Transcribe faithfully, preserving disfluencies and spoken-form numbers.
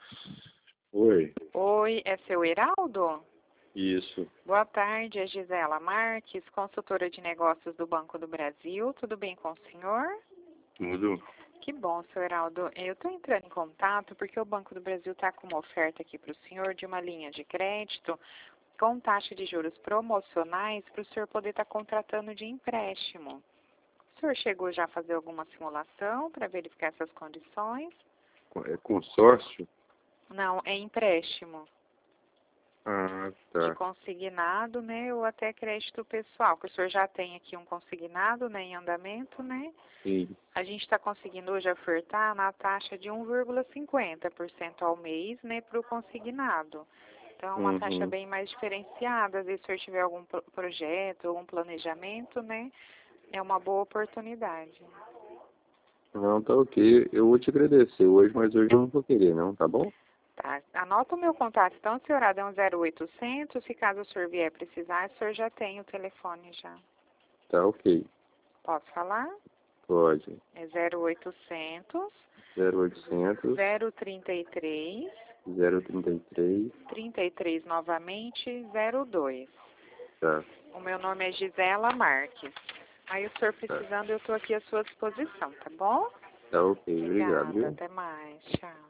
Oi, Oi, é seu Heraldo? isso. Boa tarde, é Gisela Marques, consultora de negócios do Banco do Brasil. Tudo bem com o senhor? Tudo? Que bom, seu Heraldo. Eu estou entrando em contato porque o Banco do Brasil está com uma oferta aqui para o senhor de uma linha de crédito com taxa de juros promocionais para o senhor poder estar contratando de empréstimo. O senhor chegou já a fazer alguma simulação para verificar essas condições? É consórcio? Não, é empréstimo. Ah, De tá. consignado, né, ou até crédito pessoal, que o senhor já tem aqui um consignado, né, em andamento, né? Sim. A gente está conseguindo hoje ofertar na taxa de um vírgula cinquenta por cento ao mês, né, para o consignado. Então, é uma taxa Uhum. bem mais diferenciada. Às vezes, se o senhor tiver algum pro- projeto, algum planejamento, né, é uma boa oportunidade. Não, tá ok. Eu vou te agradecer hoje, mas hoje eu não vou querer, não, tá bom? Tá? Anota o meu contato, então, senhor Adão, zero oitocentos, se caso o senhor vier precisar, o senhor já tem o telefone já. Tá ok. Posso falar? Pode. É zero oitocentos, zero oitocentos, zero trinta e três, zero trinta e três. trinta e três novamente, zero dois. Tá, O meu nome é Gisela Marques. Aí o senhor tá. precisando, eu estou aqui à sua disposição, tá bom? Tá ok. Obrigado, Obrigada, viu? até mais, tchau.